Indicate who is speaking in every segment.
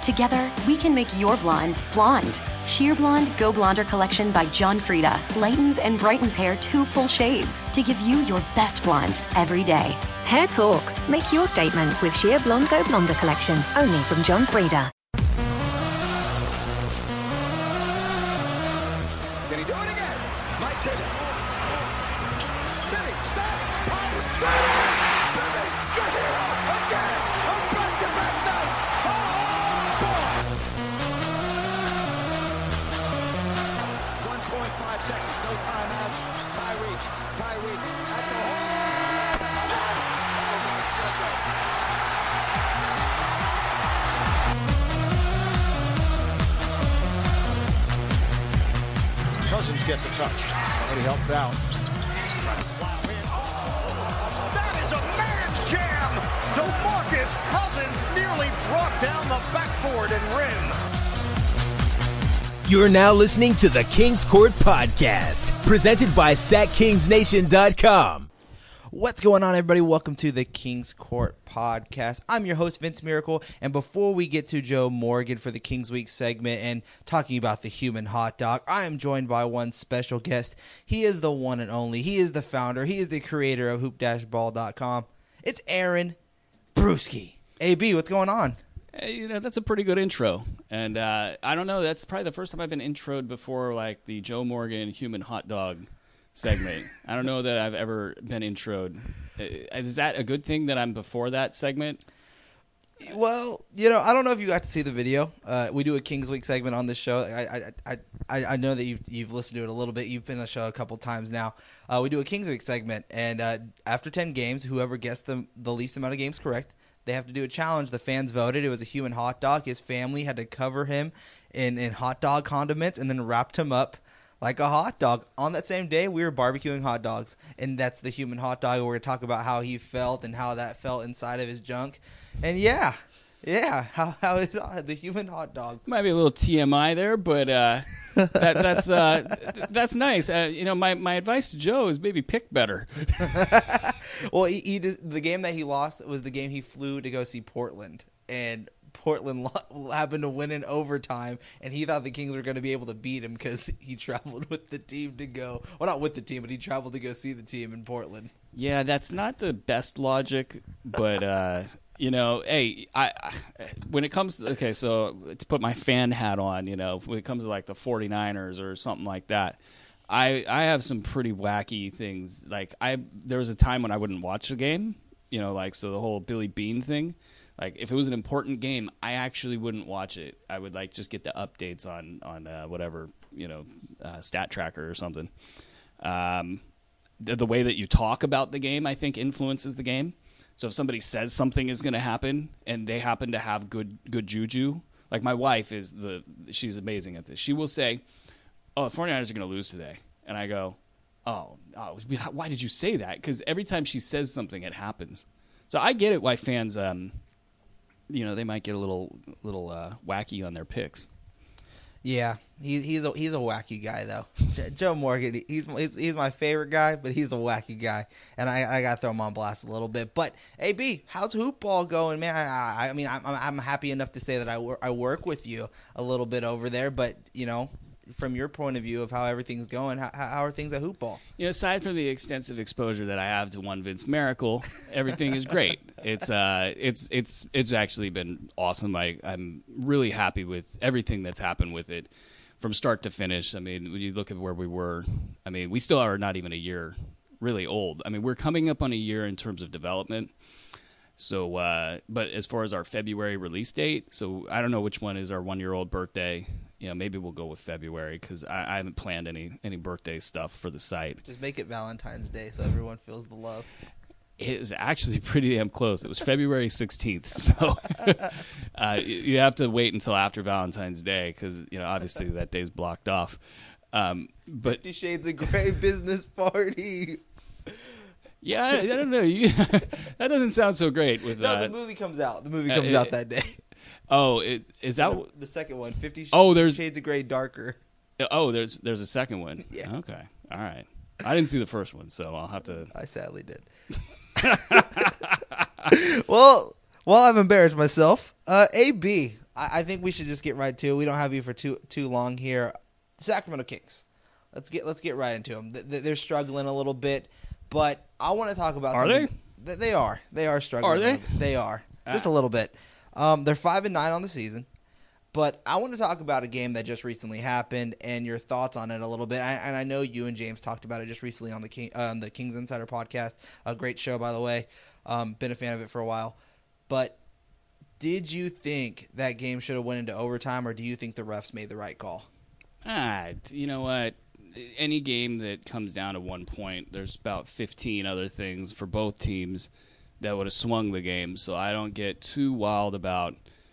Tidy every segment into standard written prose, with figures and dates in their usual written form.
Speaker 1: Together, we can make your blonde blonde. Sheer Blonde Go Blonder Collection by John Frieda lightens and brightens hair 2 full shades to give you your best blonde every day.
Speaker 2: Hair talks. Make your statement with Sheer Blonde Go Blonder Collection, only from John Frieda.
Speaker 3: Can he do it again? Mike did it. Billy stops, pops, Billy, good hero, again, a back-to-back nights. Oh, boy. 1.5 seconds, no timeouts. Tyreek at the hole. Oh, my goodness. Cousins gets a touch, and he helps out. That is a man's jam! DeMarcus Cousins nearly brought down the backboard and rim.
Speaker 4: You're now listening to the King's Court Podcast, presented by SatKingsNation.com.
Speaker 5: What's going on, everybody? Welcome to the King's Court Podcast. I'm your host, Vince Miracle, and before we get to Joe Morgan for the Kings Week segment and talking about the human hot dog, I am joined by one special guest. He is the one and only. He is the founder. He is the creator of Hoop-Ball.com. It's Aaron Bruski. AB, what's going on?
Speaker 6: Hey, that's a pretty good intro. And I don't know, that's probably the first time I've been introed before like the Joe Morgan human hot dog segment. I don't know that I've ever been introed. Is that a good thing that I'm before that segment?
Speaker 5: Well, I don't know if you got to see the video. We do a Kings Week segment on this show. I know that you've listened to it a little bit. You've been on the show a couple times now. We do a Kings Week segment, and after 10 games, whoever gets the least amount of games correct, they have to do a challenge. The fans voted. It was a human hot dog. His family had to cover him in hot dog condiments and then wrapped him up like a hot dog. On that same day, we were barbecuing hot dogs, and that's the human hot dog. We're going to talk about how he felt and how that felt inside of his junk. And yeah, how is the human hot dog?
Speaker 6: Might be a little TMI there, but that's nice. My advice to Joe is maybe pick better.
Speaker 5: Well, the game that he lost was the game he flew to go see Portland, and Portland happened to win in overtime, and he thought the Kings were going to be able to beat him because he traveled with the team to go. Well, not with the team, but he traveled to go see the team in Portland.
Speaker 6: Yeah, that's not the best logic, but hey, when it comes to, so to put my fan hat on, when it comes to like the 49ers or something like that, I have some pretty wacky things. Like there was a time when I wouldn't watch the game, so the whole Billy Beane thing. Like if it was an important game, I actually wouldn't watch it. I would just get the updates on whatever, stat tracker or something. The way that you talk about the game, I think, influences the game. So if somebody says something is going to happen and they happen to have good juju, like my wife she's amazing at this. She will say, "Oh, the 49ers are going to lose today." And I go, oh, why did you say that? Because every time she says something, it happens. So I get it why fans, they might get a little wacky on their picks.
Speaker 5: Yeah, he's a wacky guy though. Joe Morgan, he's my favorite guy, but he's a wacky guy, and I gotta throw him on blast a little bit. But AB, how's hoop ball going, man? I mean, I'm happy enough to say that I work with you a little bit over there, but from your point of view of how everything's going, how are things at hoop ball?
Speaker 6: Aside from the extensive exposure that I have to one Vince Miracle, everything is great. It's actually been awesome. I'm really happy with everything that's happened with it from start to finish. I mean, when you look at where we were, we still are not even a year really old. We're coming up on a year in terms of development. So, but as far as our February release date, so I don't know which one is our 1-year-old birthday. Maybe we'll go with February because I haven't planned any birthday stuff for the site.
Speaker 5: Just make it Valentine's Day so everyone feels the love.
Speaker 6: It is actually pretty damn close. It was February 16th, so you have to wait until after Valentine's Day because obviously that day's blocked off. But
Speaker 5: 50 Shades of Grey business party.
Speaker 6: Yeah, I don't know. That doesn't sound so great.
Speaker 5: The movie comes out. The movie comes out that day.
Speaker 6: Oh, is that
Speaker 5: the second one? 50 Shades of Grey Darker.
Speaker 6: Oh, there's a second one.
Speaker 5: Yeah.
Speaker 6: Okay. All right. I didn't see the first one, so I'll have to.
Speaker 5: I sadly did. Well, while I've embarrassed myself, AB, I think we should just get right to it. We don't have you for too long here. Sacramento Kings. Let's get right into them. They're struggling a little bit, but I want to talk about.
Speaker 6: Are
Speaker 5: something.
Speaker 6: they?
Speaker 5: They are. They are struggling.
Speaker 6: Are they?
Speaker 5: They are just a little bit. They're 5-9 on the season, but I want to talk about a game that just recently happened and your thoughts on it a little bit. And I know you and James talked about it just recently on the Kings Insider podcast. A great show, by the way. Been a fan of it for a while, but. Did you think that game should have went into overtime, or do you think the refs made the right call?
Speaker 6: You know what? Any game that comes down to 1 point, there's about 15 other things for both teams that would have swung the game. So I don't get too wild about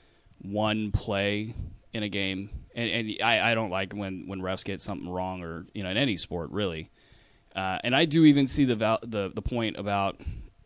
Speaker 6: one play in a game. And I don't like when refs get something wrong, or in any sport really. And I do even see the point about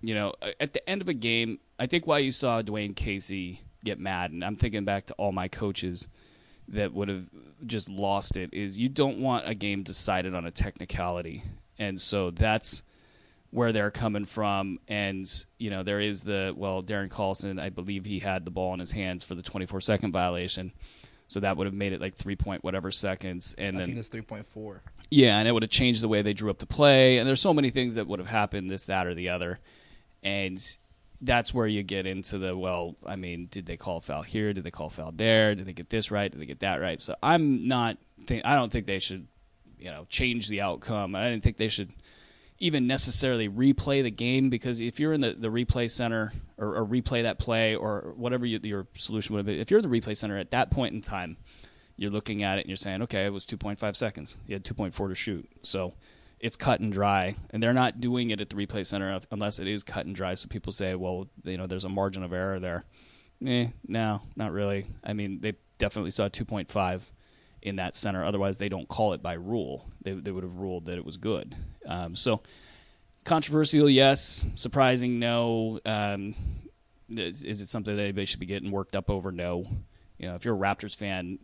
Speaker 6: at the end of a game. I think why you saw Dwayne Casey get mad, and I'm thinking back to all my coaches that would have just lost it, is you don't want a game decided on a technicality. And so that's where they're coming from. And, there is Darren Carlson, I believe he had the ball in his hands for the 24-second violation. So that would have made it like 3 point whatever seconds. And
Speaker 5: I think it's 3.4.
Speaker 6: Yeah, and it would have changed the way they drew up the play. And there's so many things that would have happened, this, that, or the other. And that's where you get into did they call a foul here? Did they call a foul there? Did they get this right? Did they get that right? So I don't think they should, change the outcome. I didn't think they should even necessarily replay the game, because if you're in the replay center or replay that play or whatever your solution would be, if you're in the replay center at that point in time, you're looking at it and you're saying, okay, it was 2.5 seconds. You had 2.4 to shoot. So it's cut and dry, and they're not doing it at the replay center unless it is cut and dry. So people say, well, there's a margin of error there. No, not really. I mean, they definitely saw 2.5 in that center. Otherwise, they don't call it by rule. They would have ruled that it was good. So controversial, yes. Surprising, no. Is it something that anybody should be getting worked up over? No. If you're a Raptors fan,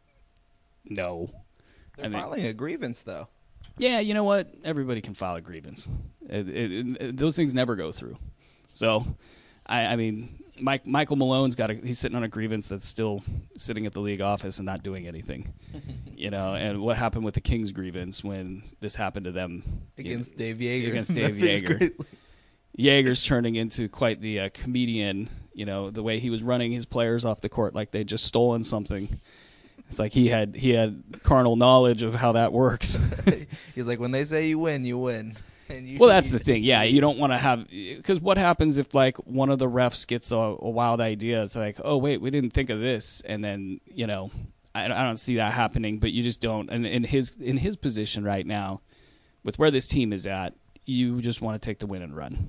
Speaker 6: no.
Speaker 5: They're filing a grievance, though.
Speaker 6: Yeah, you know what? Everybody can file a grievance. Those things never go through. So, I mean, Michael Malone's he's sitting on a grievance that's still sitting at the league office and not doing anything. And what happened with the Kings grievance when this happened to them
Speaker 5: against Dave Yeager?
Speaker 6: Against Dave Yeager. Yeager's turning into quite the comedian. The way he was running his players off the court like they'd just stolen something. It's like he had carnal knowledge of how that works.
Speaker 5: He's like, when they say you win, you win.
Speaker 6: Well, that's the thing. Yeah, you don't want to have, because what happens if one of the refs gets a wild idea? It's like, oh wait, we didn't think of this, and then I don't see that happening. But you just don't. And in his position right now, with where this team is at, you just want to take the win and run.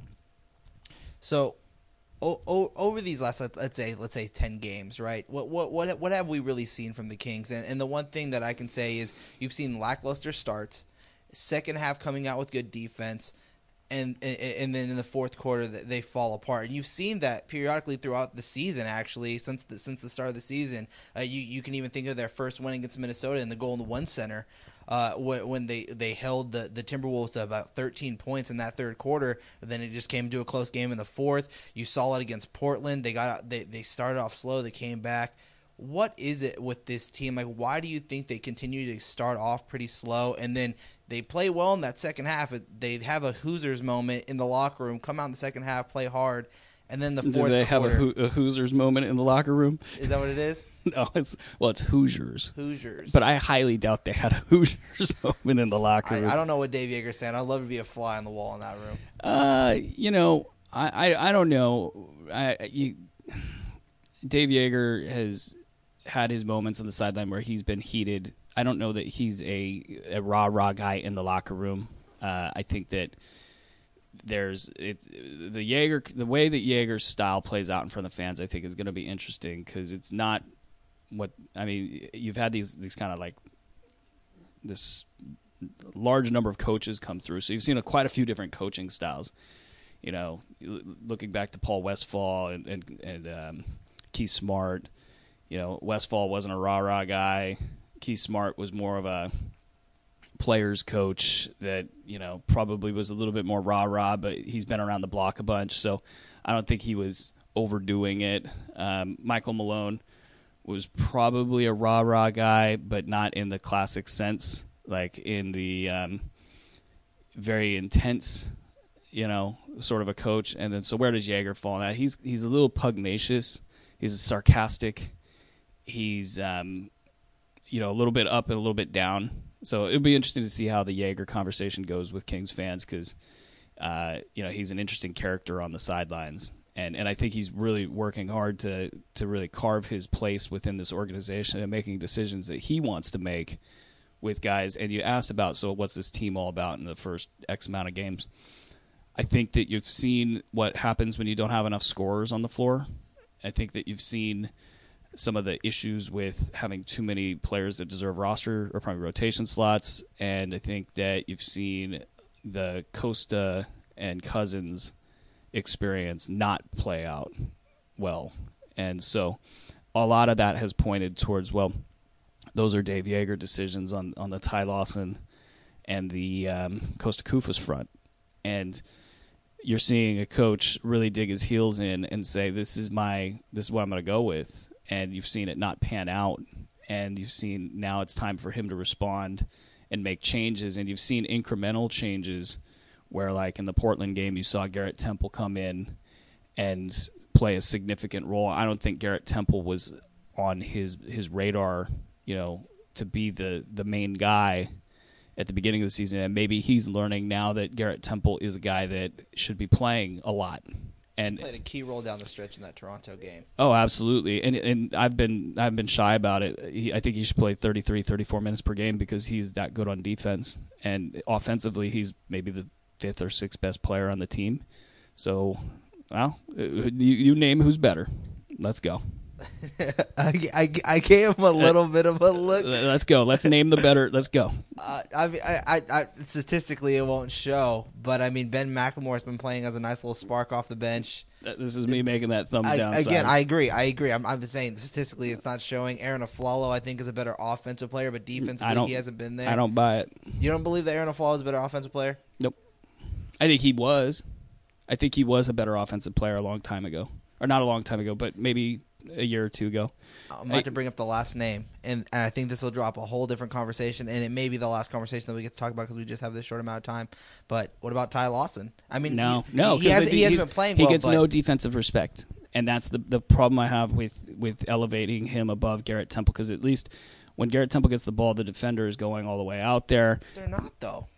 Speaker 5: So. Over these last, let's say 10 games, right? What have we really seen from the Kings? And the one thing that I can say is you've seen lackluster starts, second half coming out with good defense, and then in the fourth quarter they fall apart. And you've seen that periodically throughout the season, actually, since the start of the season. You can even think of their first win against Minnesota in the Golden One Center. When they held the Timberwolves to about 13 points in that third quarter, then it just came to a close game in the fourth. You saw it against Portland. They started off slow. They came back. What is it with this team? Like, why do you think they continue to start off pretty slow and then they play well in that second half? They have a Hoosiers moment in the locker room, come out in the second half, play hard, and then the fourth quarter.
Speaker 6: Do they have a Hoosiers moment in the locker room?
Speaker 5: Is that what it is?
Speaker 6: No, it's Hoosiers.
Speaker 5: Hoosiers.
Speaker 6: But I highly doubt they had a Hoosiers moment in the locker room.
Speaker 5: I don't know what Dave Yeager's saying. I'd love to be a fly on the wall in that room.
Speaker 6: I don't know. Dave Yeager has had his moments on the sideline where he's been heated. I don't know that he's a rah-rah guy in the locker room. I think that the way that Yeager's style plays out in front of the fans, I think, is going to be interesting because it's not you've had these kind of like this large number of coaches come through, so you've seen quite a few different coaching styles. Looking back to Paul Westphal and Keith Smart. Westphal wasn't a rah-rah guy. Keith Smart was more of a players coach that, probably was a little bit more rah-rah, but he's been around the block a bunch, so I don't think he was overdoing it. Michael Malone was probably a rah-rah guy, but not in the classic sense, like in the very intense, sort of a coach. And then, so where does Jaeger fall in that? He's a little pugnacious. He's sarcastic. He's, a little bit up and a little bit down. So it'll be interesting to see how the Jaeger conversation goes with Kings fans because, he's an interesting character on the sidelines. And I think he's really working hard to really carve his place within this organization and making decisions that he wants to make with guys. And you asked about, so what's this team all about in the first X amount of games? I think that you've seen what happens when you don't have enough scorers on the floor. I think that you've seen some of the issues with having too many players that deserve roster or probably rotation slots. And I think that you've seen the Costa and Cousins experience not play out well. And so a lot of that has pointed towards, well, those are Dave Jaeger decisions on the Ty Lawson and the Costa Kufas front. And you're seeing a coach really dig his heels in and say, this is what I'm going to go with. And you've seen it not pan out. And you've seen now it's time for him to respond and make changes. And you've seen incremental changes where, like in the Portland game, you saw Garrett Temple come in and play a significant role. I don't think Garrett Temple was on his radar, to be the main guy at the beginning of the season. And maybe he's learning now that Garrett Temple is a guy that should be playing a lot. And
Speaker 5: played a key role down the stretch in that Toronto game.
Speaker 6: Oh, absolutely. And I've been shy about it. I think he should play 33, 34 minutes per game because he's that good on defense. And offensively, he's maybe the 5th or 6th best player on the team. So, well, you name who's better. Let's go.
Speaker 5: I gave him a little bit of a look.
Speaker 6: Let's go. Let's name the better. Let's go.
Speaker 5: I statistically it won't show, but I mean Ben McLemore's been playing as a nice little spark off the bench.
Speaker 6: This is me making that thumbs down.
Speaker 5: Again,
Speaker 6: side.
Speaker 5: I agree. I'm just saying statistically it's not showing. Aaron Aflalo I think is a better offensive player, but defensively he hasn't been there.
Speaker 6: I don't buy it.
Speaker 5: You don't believe that Aaron Aflalo is a better offensive player?
Speaker 6: Nope. I think he was. I think he was a better offensive player a long time ago, or not a long time ago, but maybe a year or two ago.
Speaker 5: I'm about to bring up the last name, and I think this will drop a whole different conversation, and it may be the last conversation that we get to talk about because we just have this short amount of time. But what about Ty Lawson? I mean,
Speaker 6: no,
Speaker 5: he hasn't been playing well.
Speaker 6: He gets no defensive respect, and that's the problem I have with elevating him above Garrett Temple, because at least when Garrett Temple gets the ball, the defender is going all the way out there.
Speaker 5: They're not, though.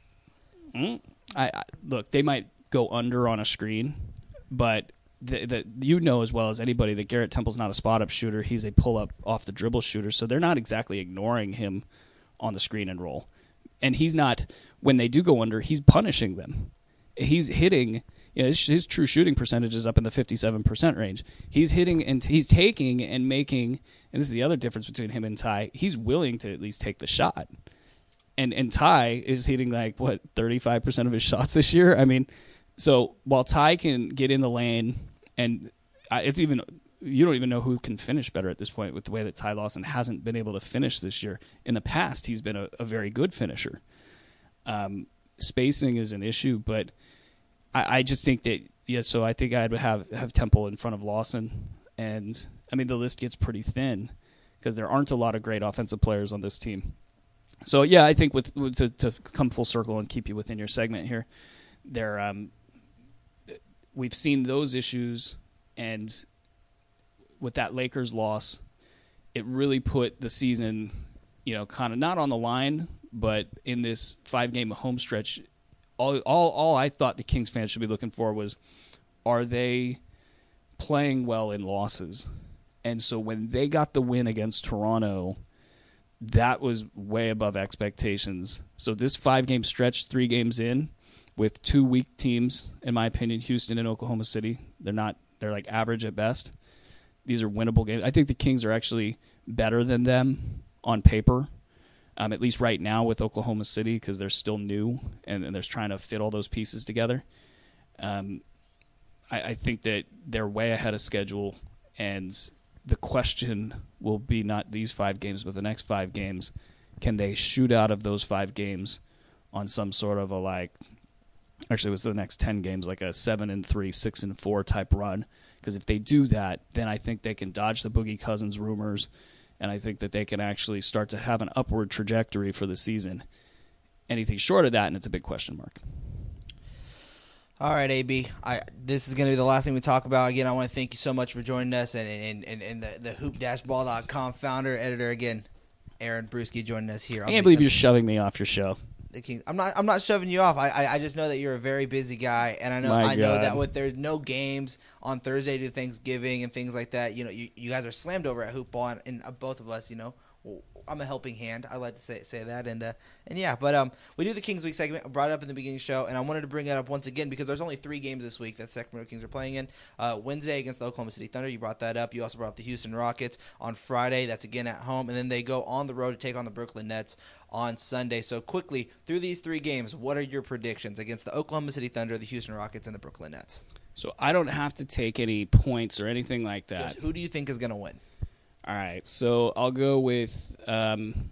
Speaker 6: Look, they might go under on a screen, but you know as well as anybody that Garrett Temple's not a spot-up shooter. He's a pull-up off-the-dribble shooter, so they're not exactly ignoring him on the screen and roll. And he's not, when they do go under, he's punishing them. He's hitting, his true shooting percentage is up in the 57% range. He's hitting and he's taking and making, and this is the other difference between him and Ty, he's willing to at least take the shot. And Ty is hitting 35% of his shots this year? I mean, so while Ty can get in the lane, and you don't even know who can finish better at this point with the way that Ty Lawson hasn't been able to finish this year. In the past, he's been a very good finisher. Spacing is an issue, but I just think that, so I think I'd have Temple in front of Lawson. And, I mean, the list gets pretty thin because there aren't a lot of great offensive players on this team. So, yeah, I think to come full circle and keep you within your segment here, we've seen those issues, and with that Lakers loss, it really put the season, kind of not on the line, but in this 5-game home stretch, all I thought the Kings fans should be looking for was, are they playing well in losses? And so when they got the win against Toronto, that was way above expectations. So this 5-game stretch, 3 games in, with 2 weak teams, in my opinion, Houston and Oklahoma City, they're like average at best. These are winnable games. I think the Kings are actually better than them on paper, at least right now with Oklahoma City, because they're still new and they're trying to fit all those pieces together. I think that they're way ahead of schedule, and the question will be not these 5 games, but the next 5 games. Can they shoot out of those 5 games on some sort of actually it was the next 10 games, like a 7-3, 6-4 type run? Because if they do that, then I think they can dodge the Boogie Cousins rumors and I think that they can actually start to have an upward trajectory for the season. Anything short of that, and it's a big question mark.
Speaker 5: All right, AB. This is going to be the last thing we talk about. Again, I want to thank you so much for joining us, and the hoop-ball.com founder, editor, again, Aaron Bruski, joining us here.
Speaker 6: I can't believe you're shoving me off your show.
Speaker 5: The King. I'm not shoving you off. I just know that you're a very busy guy, and I know that there's no games on Thursday to Thanksgiving and things like that. You know, you guys are slammed over at hoopball, and both of us, you know, I'm a helping hand. I like to say that, and yeah. But we do the Kings Week segment. I brought it up in the beginning of the show, and I wanted to bring it up once again because there's only 3 games this week that Sacramento Kings are playing in. Wednesday against the Oklahoma City Thunder. You brought that up. You also brought up the Houston Rockets on Friday. That's again at home, and then they go on the road to take on the Brooklyn Nets on Sunday. So quickly through these 3 games, what are your predictions against the Oklahoma City Thunder, the Houston Rockets, and the Brooklyn Nets?
Speaker 6: So I don't have to take any points or anything like that.
Speaker 5: Just who do you think is going to win?
Speaker 6: All right, so I'll go with I'm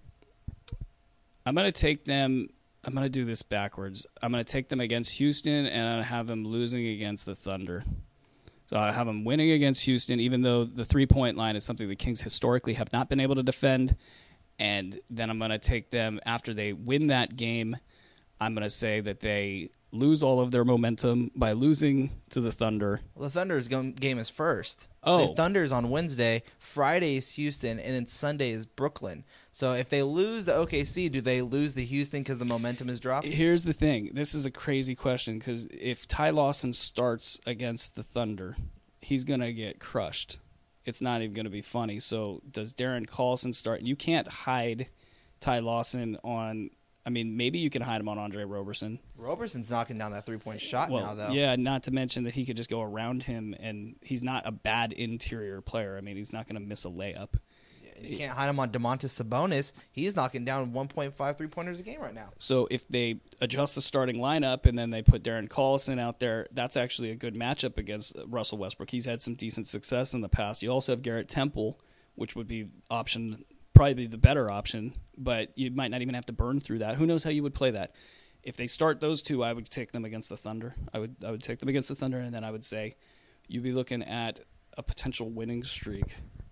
Speaker 6: going to take them – I'm going to do this backwards. I'm going to take them against Houston, and I'm going to have them losing against the Thunder. So I have them winning against Houston, even though the three-point line is something the Kings historically have not been able to defend. And then I'm going to take them – after they win that game, I'm going to say that they lose all of their momentum by losing to the Thunder.
Speaker 5: Well, the Thunder's game is first.
Speaker 6: Oh.
Speaker 5: The Thunder's on Wednesday, Friday is Houston, and then Sunday is Brooklyn. So if they lose the OKC, do they lose the Houston because the momentum is dropped?
Speaker 6: Here's the thing. This is a crazy question because if Ty Lawson starts against the Thunder, he's going to get crushed. It's not even going to be funny. So does Darren Collison start? You can't hide Ty Lawson on – I mean, maybe you can hide him on Andre Roberson.
Speaker 5: Roberson's knocking down that three-point shot now, though.
Speaker 6: Yeah, not to mention that he could just go around him, and he's not a bad interior player. I mean, he's not going to miss a layup.
Speaker 5: You can't hide him on Domantas Sabonis. He's knocking down 1.5 three-pointers a game right now.
Speaker 6: So if they adjust the starting lineup and then they put Darren Collison out there, that's actually a good matchup against Russell Westbrook. He's had some decent success in the past. You also have Garrett Temple, which would be probably the better option, but you might not even have to burn through that. Who knows how you would play that? If they start those 2, I would take them against the Thunder. I would take them against the Thunder, and then I would say you'd be looking at a potential winning streak.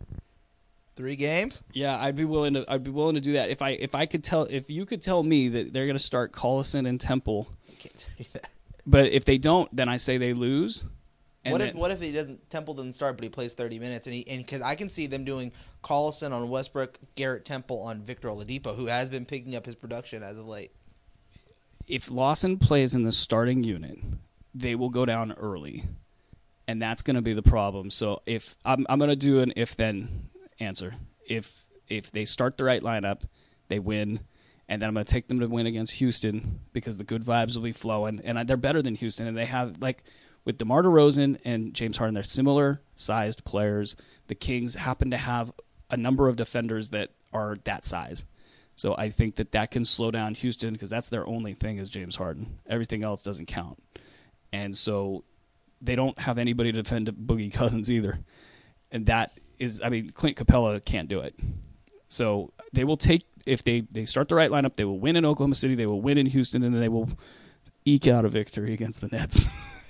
Speaker 5: 3 games?
Speaker 6: Yeah, I'd be willing to do that. If you could tell me that they're going to start Collison and Temple.
Speaker 5: I can't tell you that.
Speaker 6: But if they don't, then I say they lose.
Speaker 5: What if he doesn't? Temple doesn't start, but he plays 30 minutes, and because I can see them doing Collison on Westbrook, Garrett Temple on Victor Oladipo, who has been picking up his production as of late.
Speaker 6: If Lawson plays in the starting unit, they will go down early, and that's going to be the problem. So if I'm going to do an if-then answer. If they start the right lineup, they win, and then I'm going to take them to win against Houston because the good vibes will be flowing, and they're better than Houston, and they have with DeMar DeRozan and James Harden, they're similar-sized players. The Kings happen to have a number of defenders that are that size. So I think that can slow down Houston because that's their only thing is James Harden. Everything else doesn't count. And so they don't have anybody to defend Boogie Cousins either. And that is, I mean, Clint Capella can't do it. So they will take, if they start the right lineup, they will win in Oklahoma City, they will win in Houston, and then they will eke out a victory against the Nets.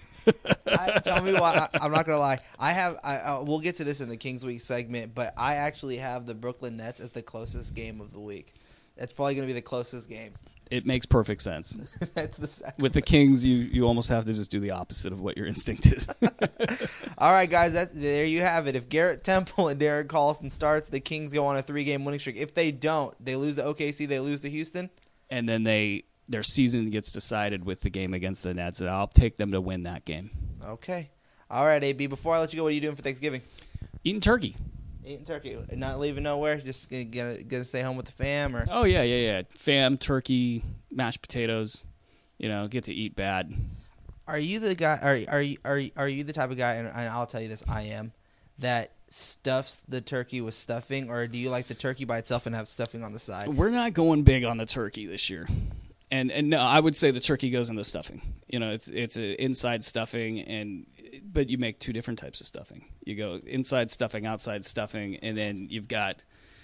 Speaker 5: Tell me why. I'm not gonna lie. We'll get to this in the Kings Week segment, but I actually have the Brooklyn Nets as the closest game of the week. That's probably gonna be the closest game.
Speaker 6: It makes perfect sense.
Speaker 5: That's the second.
Speaker 6: With the Kings, you almost have to just do the opposite of what your instinct is.
Speaker 5: All right, guys, there you have it. If Garrett Temple and Darren Collison starts, the Kings go on a 3-game winning streak. If they don't, they lose to OKC, they lose to Houston,
Speaker 6: and then their season gets decided with the game against the Nets, and I'll take them to win that game.
Speaker 5: Okay. All right, AB, before I let you go, what are you doing for Thanksgiving?
Speaker 6: Eating turkey.
Speaker 5: Eating turkey. Not leaving nowhere? Just gonna stay home with the fam? Or?
Speaker 6: Oh, yeah. Fam, turkey, mashed potatoes, get to eat bad.
Speaker 5: Are you the guy, are you the type of guy, and I'll tell you this, I am, that stuffs the turkey with stuffing, or do you like the turkey by itself and have stuffing on the side?
Speaker 6: We're not going big on the turkey this year. And no, I would say the turkey goes in the stuffing. It's an inside stuffing, but you make 2 different types of stuffing. You go inside stuffing, outside stuffing, and then you've got,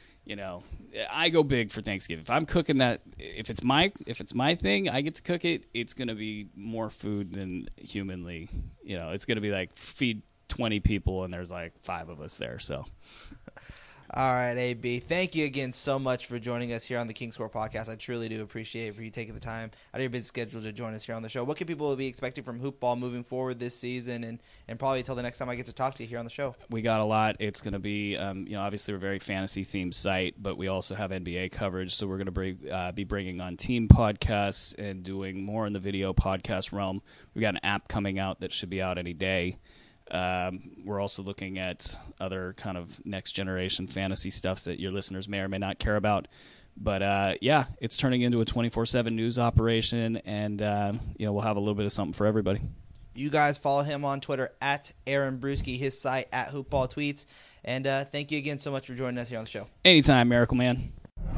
Speaker 6: I go big for Thanksgiving. If I'm cooking that, if it's my thing, I get to cook it. It's going to be more food than humanly. It's going to be like feed 20 people, and there's like 5 of us there. So.
Speaker 5: All right, AB. Thank you again so much for joining us here on the King's Court Podcast. I truly do appreciate it for you taking the time out of your busy schedule to join us here on the show. What can people be expecting from Hoop Ball moving forward this season and probably until the next time I get to talk to you here on the show?
Speaker 6: We got a lot. It's going to be, obviously we're a very fantasy-themed site, but we also have NBA coverage, so we're going to be bringing on team podcasts and doing more in the video podcast realm. We've got an app coming out that should be out any day. We're also looking at other kind of next-generation fantasy stuff that your listeners may or may not care about. But, it's turning into a 24/7 news operation, and, we'll have a little bit of something for everybody.
Speaker 5: You guys follow him on Twitter at Aaron Bruski, his site at Hoopball Tweets. And thank you again so much for joining us here on the show.
Speaker 6: Anytime, Miracle Man.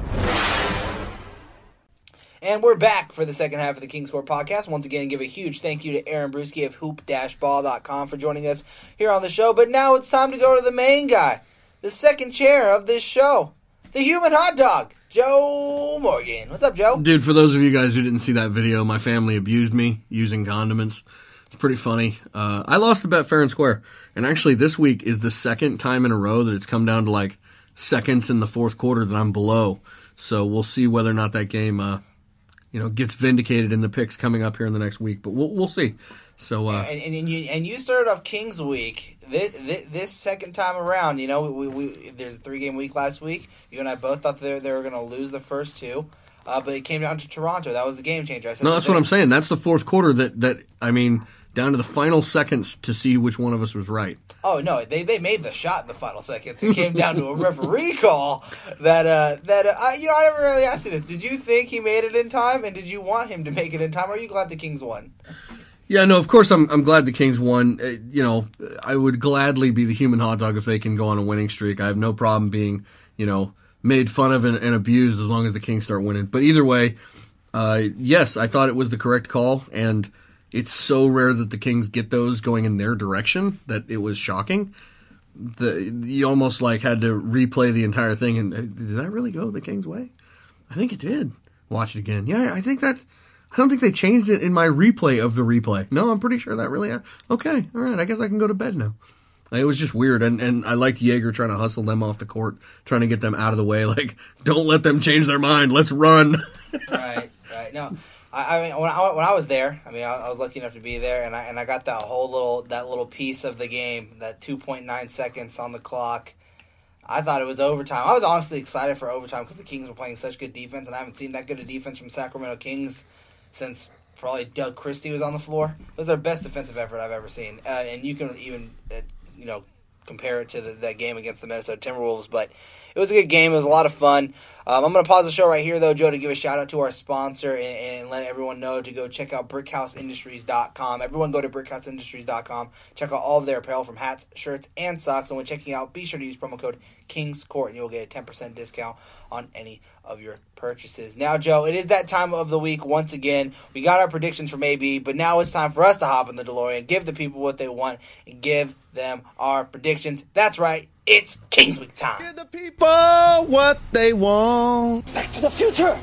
Speaker 5: And we're back for the second half of the King's Court Podcast. Once again, give a huge thank you to Aaron Bruski of hoop-ball.com for joining us here on the show. But now it's time to go to the main guy, the second chair of this show, the human hot dog, Joe Morgan. What's up, Joe?
Speaker 7: Dude, for those of you guys who didn't see that video, my family abused me using condiments. It's pretty funny. I lost the bet fair and square. And actually, this week is the second time in a row that it's come down to like seconds in the fourth quarter that I'm below. So we'll see whether or not that game gets vindicated in the picks coming up here in the next week, but we'll see. So
Speaker 5: and you started off Kings Week this second time around. We there's a 3-game week last week. You and I both thought they were going to lose the first two, but it came down to Toronto. That was the game changer. I said,
Speaker 7: no, that's what I'm saying. That's the fourth quarter down to the final seconons to see which one of us was right.
Speaker 5: Oh no, they made the shot in the final seconds. It came down to a referee call that I never really asked you this. Did you think he made it in time, and did you want him to make it in time? Or are you glad the Kings won?
Speaker 7: Yeah, no, of course I'm glad the Kings won. I would gladly be the human hot dog if they can go on a winning streak. I have no problem being, made fun of and abused as long as the Kings start winning. But either way, yes, I thought it was the correct call, and it's so rare that the Kings get those going in their direction that it was shocking. You almost had to replay the entire thing. And did that really go the Kings' way? I think it did. Watch it again. Yeah, I don't think they changed it in my replay of the replay. No, I'm pretty sure that really. Okay, all right. I guess I can go to bed now. It was just weird, and I liked Jaeger trying to hustle them off the court, trying to get them out of the way. Don't let them change their mind. Let's run.
Speaker 5: Right. No. I mean, when I was there, I was lucky enough to be there, and I got that little piece of the game, that 2.9 seconds on the clock. I thought it was overtime. I was honestly excited for overtime because the Kings were playing such good defense, and I haven't seen that good a defense from Sacramento Kings since probably Doug Christie was on the floor. It was their best defensive effort I've ever seen, and you can even compare it to that game against the Minnesota Timberwolves, but it was a good game. It was a lot of fun. I'm going to pause the show right here, though, Joe, to give a shout-out to our sponsor and let everyone know to go check out BrickHouseIndustries.com. Everyone go to BrickHouseIndustries.com. Check out all of their apparel from hats, shirts, and socks. And when checking out, be sure to use promo code KingsCourt, and you'll get a 10% discount on any of your purchases. Now, Joe, it is that time of the week once again. We got our predictions from AB, but now it's time for us to hop in the DeLorean, give the people what they want, and give them our predictions. That's right. It's Kings Week time.
Speaker 3: Give the people what they want. Back to the future.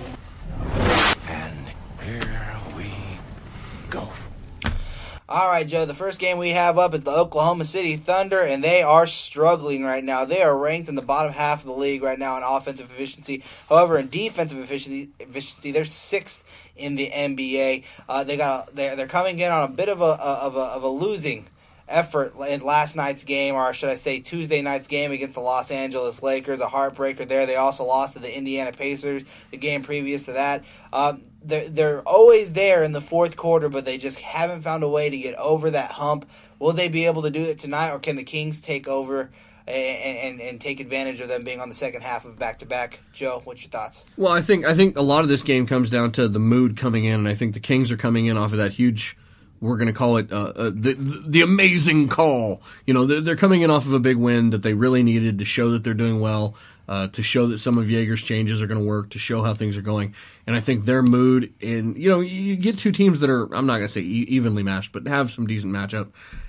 Speaker 3: And here we go.
Speaker 5: All right, Joe, the first game we have up is the Oklahoma City Thunder, and they are struggling right now. They are ranked in the bottom half of the league right now in offensive efficiency. However, in defensive efficiency, they're sixth in the NBA. They're coming in on a bit of a losing effort in last night's game, or should I say Tuesday night's game against the Los Angeles Lakers, a heartbreaker there. They also lost to the Indiana Pacers the game previous to that. They're always there in the fourth quarter, but they just haven't found a way to get over that hump. Will they be able to do it tonight, or can the Kings take over and take advantage of them being on the second half of back-to-back? Joe, what's your thoughts?
Speaker 7: Well, I think a lot of this game comes down to the mood coming in, and I think the Kings are coming in off of that huge, we're going to call it the amazing call. They're coming in off of a big win that they really needed to show that they're doing well, to show that some of Jaeger's changes are going to work, to show how things are going. And I think their mood you get two teams that are, I'm not going to say evenly matched, but have some decent matchup.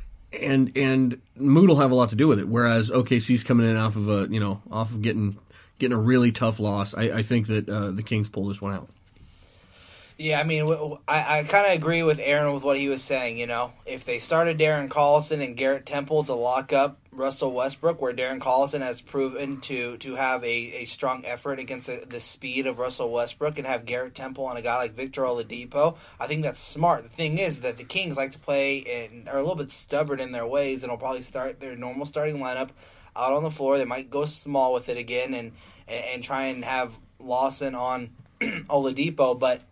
Speaker 7: And mood will have a lot to do with it. Whereas OKC's coming in off of getting a really tough loss. I think that the Kings pull this one out.
Speaker 5: Yeah, I mean, I kind of agree with Aaron with what he was saying. You know, if they started Darren Collison and Garrett Temple to lock up Russell Westbrook, where Darren Collison has proven to have a strong effort against the speed of Russell Westbrook, and have Garrett Temple on a guy like Victor Oladipo, I think that's smart. The thing is that the Kings like to play and are a little bit stubborn in their ways, and will probably start their normal starting lineup out on the floor. They might go small with it again and try and have Lawson on Oladipo, but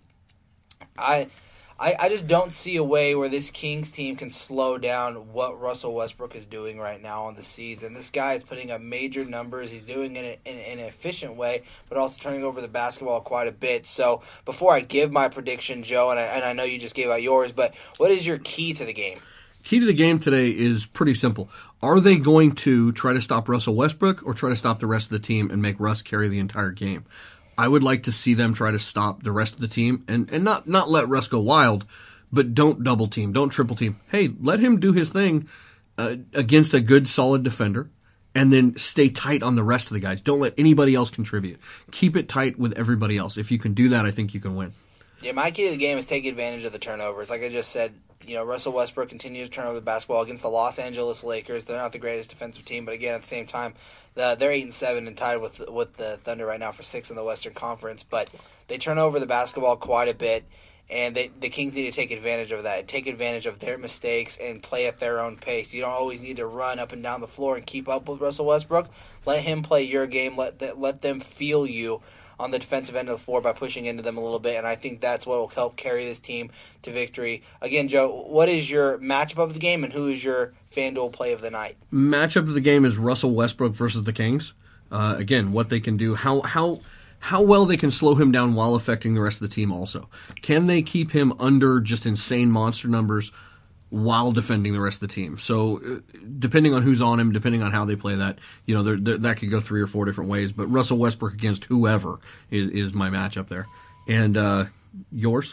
Speaker 5: I just don't see a way where this Kings team can slow down what Russell Westbrook is doing right now on the season. This guy is putting up major numbers. He's doing it in an efficient way, but also turning over the basketball quite a bit. So before I give my prediction, Joe, and I know you just gave out yours, but what is your key to the game?
Speaker 7: Key to the game today is pretty simple. Are they going to try to stop Russell Westbrook or try to stop the rest of the team and make Russ carry the entire game? I would like to see them try to stop the rest of the team and not let Russ go wild, but don't double team, don't triple team. Hey, let him do his thing against a good, solid defender, and then stay tight on the rest of the guys. Don't let anybody else contribute. Keep it tight with everybody else. If you can do that, I think you can win.
Speaker 5: Yeah, my key to the game is take advantage of the turnovers. Like I just said, you know, Russell Westbrook continues to turn over the basketball against the Los Angeles Lakers. They're not the greatest defensive team, but again, at the same time, they're 8-7 and tied with the Thunder right now for 6th in the Western Conference. But they turn over the basketball quite a bit, and the Kings need to take advantage of that, take advantage of their mistakes, and play at their own pace. You don't always need to run up and down the floor and keep up with Russell Westbrook. Let him play your game. Let them feel you on the defensive end of the floor by pushing into them a little bit, and I think that's what will help carry this team to victory. Again, Joe, what is your matchup of the game, and who is your FanDuel play of the night?
Speaker 7: Matchup of the game is Russell Westbrook versus the Kings. Again, what they can do, how well they can slow him down while affecting the rest of the team also. Can they keep him under just insane monster numbers while defending the rest of the team? So depending on who's on him, depending on how they play that, you know, that could go 3 or 4 different ways. But Russell Westbrook against whoever is my matchup there. And yours?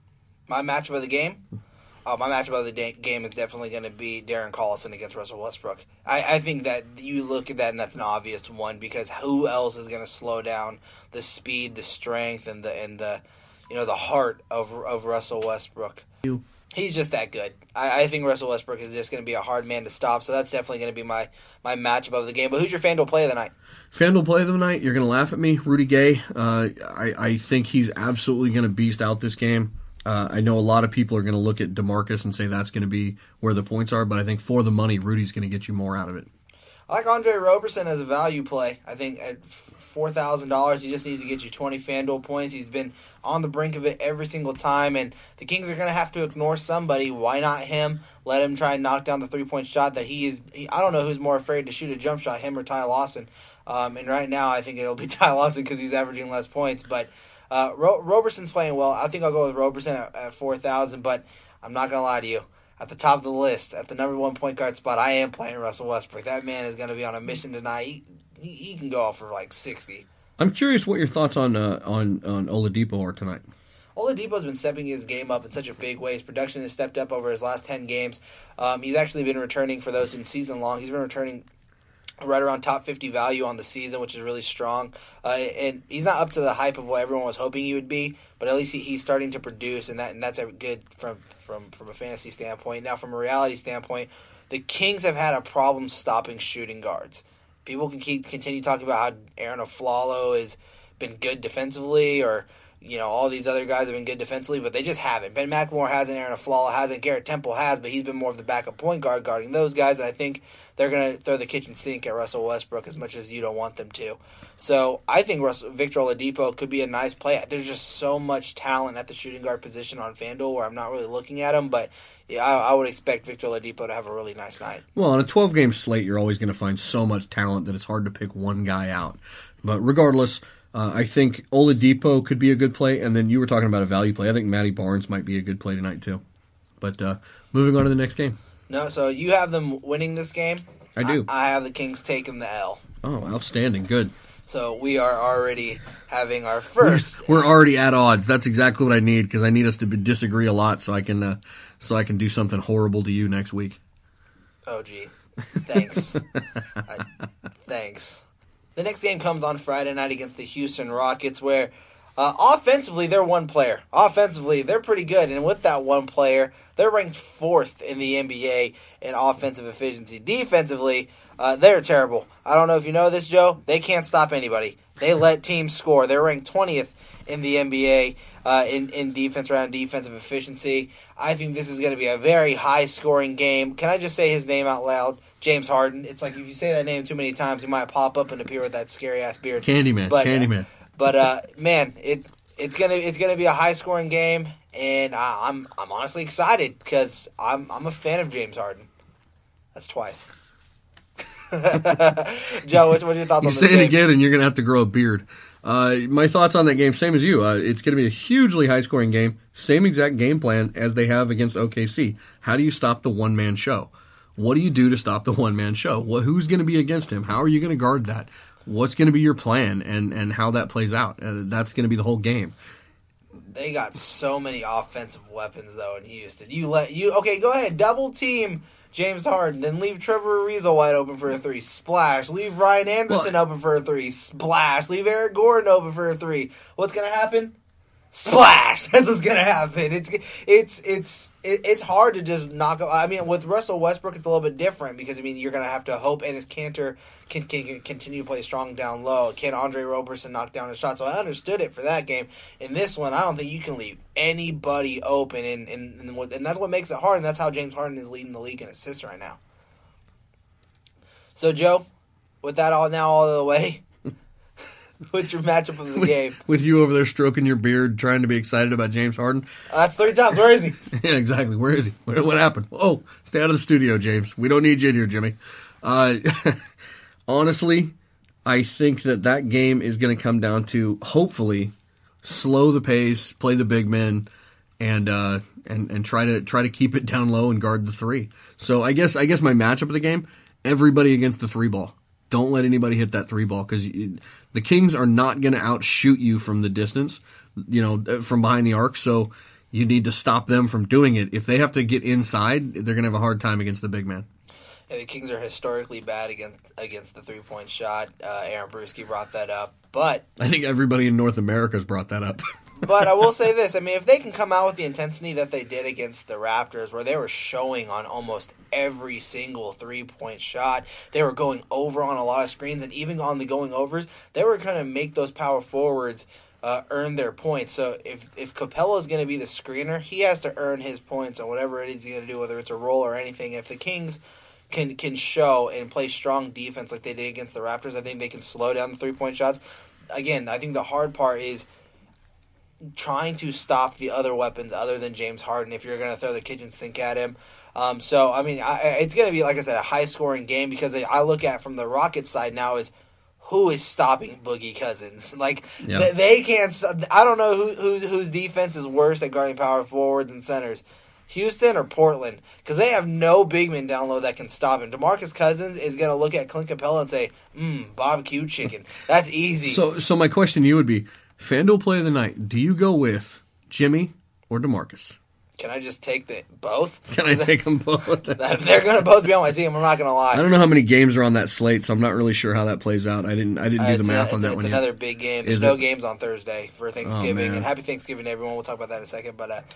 Speaker 5: My matchup of the game? My matchup of the game is definitely going to be Darren Collison against Russell Westbrook. I think that you look at that and that's an obvious one, because who else is going to slow down the speed, the strength, and the heart of Russell Westbrook? He's just that good. I think Russell Westbrook is just going to be a hard man to stop, so that's definitely going to be my matchup of the game. But who's your FanDuel play of the night?
Speaker 7: FanDuel play of the night, you're going to laugh at me, Rudy Gay. I think he's absolutely going to beast out this game. I know a lot of people are going to look at DeMarcus and say that's going to be where the points are, but I think for the money, Rudy's going to get you more out of it.
Speaker 5: I like Andre Roberson as a value play. I think at $4,000, he just needs to get you 20 FanDuel points. He's been on the brink of it every single time, and the Kings are going to have to ignore somebody. Why not him? Let him try and knock down the three-point shot that I don't know who's more afraid to shoot a jump shot, him or Ty Lawson. And right now, I think it'll be Ty Lawson because he's averaging less points. But Roberson's playing well. I think I'll go with Roberson at 4,000, but I'm not going to lie to you. At the top of the list, at the number 1 point guard spot, I am playing Russell Westbrook. That man is going to be on a mission tonight. He can go off for like 60.
Speaker 7: I'm curious what your thoughts on Oladipo are tonight.
Speaker 5: Oladipo's been stepping his game up in such a big way. His production has stepped up over his last 10 games. He's actually been returning, for those in season long, he's been returning right around top 50 value on the season, which is really strong. And he's not up to the hype of what everyone was hoping he would be, but at least he's starting to produce, and that's a good from a fantasy standpoint. Now, from a reality standpoint, the Kings have had a problem stopping shooting guards. People can continue talking about how Aaron Aflalo has been good defensively, or all these other guys have been good defensively, but they just haven't. Ben McLemore hasn't, Aaron Aflalo hasn't, Garrett Temple has, but he's been more of the backup point guard guarding those guys, and I think they're going to throw the kitchen sink at Russell Westbrook as much as you don't want them to. So I think Victor Oladipo could be a nice play. There's just so much talent at the shooting guard position on FanDuel where I'm not really looking at him, but yeah, I would expect Victor Oladipo to have a really nice night.
Speaker 7: Well, on a 12-game slate, you're always going to find so much talent that it's hard to pick one guy out. But regardless, I think Oladipo could be a good play, and then you were talking about a value play. I think Matty Barnes might be a good play tonight too. But moving on to the next game.
Speaker 5: No, so you have them winning this game.
Speaker 7: I do.
Speaker 5: I have the Kings taking the L.
Speaker 7: Oh, outstanding. Good.
Speaker 5: So we are already having our first.
Speaker 7: We're already at odds. That's exactly what I need, because I need us to disagree a lot so I can do something horrible to you next week.
Speaker 5: Oh, gee. Thanks. Thanks. The next game comes on Friday night against the Houston Rockets, where Offensively, they're one player. Offensively, they're pretty good. And with that one player, they're ranked 4th in the NBA in offensive efficiency. Defensively, they're terrible. I don't know if you know this, Joe. They can't stop anybody. They let teams score. They're ranked 20th in the NBA in defense around defensive efficiency. I think this is going to be a very high-scoring game. Can I just say his name out loud? James Harden. It's like if you say that name too many times, he might pop up and appear with that scary-ass beard.
Speaker 7: Candyman. Candyman.
Speaker 5: But man, it's gonna be a high scoring game, and I'm honestly excited because I'm a fan of James Harden. That's twice. Joe, what are your thoughts on this
Speaker 7: game? You say it
Speaker 5: game?
Speaker 7: again, and you're gonna have to grow a beard. My thoughts on that game, same as you. It's gonna be a hugely high scoring game. Same exact game plan as they have against OKC. How do you stop the one man show? What do you do to stop the one man show? Who's going to be against him? How are you going to guard that? What's going to be your plan and how that plays out? That's going to be the whole game.
Speaker 5: They got so many offensive weapons though in Houston. Okay, go ahead, double team James Harden, then leave Trevor Ariza wide open for a 3, splash. Leave Ryan Anderson open for a 3, splash. Leave Eric Gordon open for a 3. What's gonna happen? Splash! That's what's gonna happen. It's hard to just knock up. I mean, with Russell Westbrook, it's a little bit different because you're gonna have to hope Enes Kanter can continue to play strong down low. Can Andre Roberson knock down a shot? So I understood it for that game. In this one, I don't think you can leave anybody open, and that's what makes it hard. And that's how James Harden is leading the league in assists right now. So Joe, with that all out of the way. What's your matchup of the game?
Speaker 7: With you over there stroking your beard, trying to be excited about James Harden.
Speaker 5: That's 3 times. Where is he?
Speaker 7: Yeah, exactly. Where is he? What happened? Oh, stay out of the studio, James. We don't need you in here, Jimmy. Honestly, I think that game is going to come down to, hopefully, slow the pace, play the big men, and try to keep it down low and guard the 3. So I guess my matchup of the game, everybody against the 3 ball. Don't let anybody hit that 3 ball because the Kings are not going to outshoot you from the distance, from behind the arc. So you need to stop them from doing it. If they have to get inside, they're going to have a hard time against the big man.
Speaker 5: Yeah, the Kings are historically bad against the 3-point shot. Aaron Brewski brought that up, but
Speaker 7: I think everybody in North America has brought that up.
Speaker 5: But I will say this. If they can come out with the intensity that they did against the Raptors, where they were showing on almost every single 3-point shot, they were going over on a lot of screens, and even on the going overs, they were going to make those power forwards earn their points. So if Capella is going to be the screener, he has to earn his points on whatever it is he's going to do, whether it's a roll or anything. If the Kings can show and play strong defense like they did against the Raptors, I think they can slow down the 3-point shots. Again, I think the hard part is trying to stop the other weapons other than James Harden if you're going to throw the kitchen sink at him. It's going to be, like I said, a high-scoring game because I look at from the Rockets side now is who is stopping Boogie Cousins. They can't – I don't know whose defense is worse at guarding power forwards and centers, Houston or Portland, because they have no big men down low that can stop him. DeMarcus Cousins is going to look at Clint Capella and say, barbecue chicken. That's easy.
Speaker 7: So my question to you would be, FanDuel play of the night, do you go with Jimmy or DeMarcus?
Speaker 5: Can I just take both?
Speaker 7: Can I take them both?
Speaker 5: They're going to both be on my team. I'm not going to lie.
Speaker 7: I don't know how many games are on that slate, so I'm not really sure how that plays out. I didn't do the math on that one.
Speaker 5: It's another big game. There's no games on Thursday for Thanksgiving, and happy Thanksgiving to everyone. We'll talk about that in a second. But